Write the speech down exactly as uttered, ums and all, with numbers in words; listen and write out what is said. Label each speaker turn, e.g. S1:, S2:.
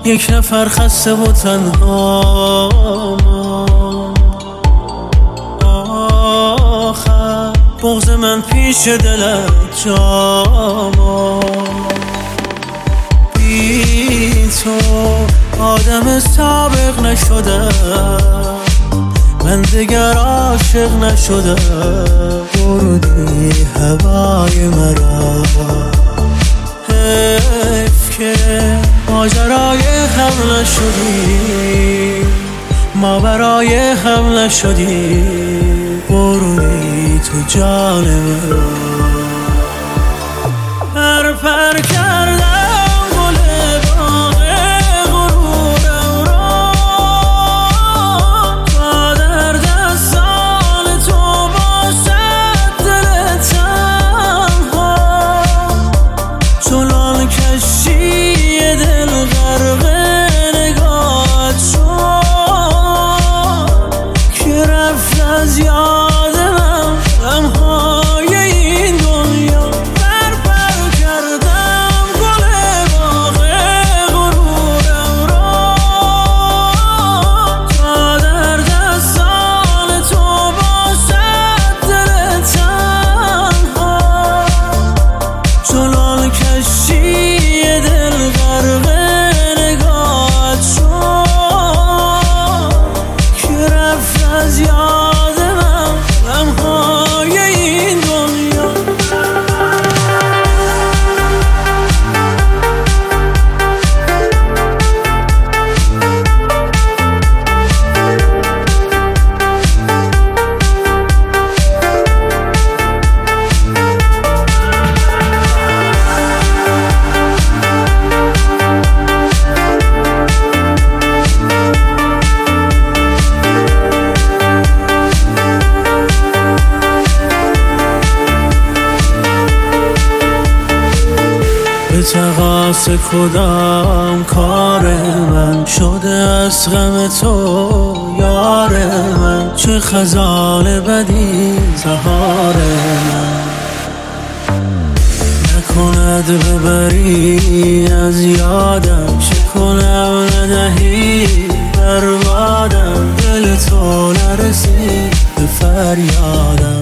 S1: یک نفر خسته و تنها آخر بغض من پیش دلت جاما بی تو آدم سابق نشدم من دیگر عاشق نشدم بردی هوای مرا حیف که ماجرای هم نشدی ما برای هم نشدی بردی تو جان مرا پر پر کردم به تقاص کدام کار من شده از غم تو یار من چه خزان بدی سهار من نکند ببری از یادم چه کنم ندهی بربادم دل تو نرسید به فریادم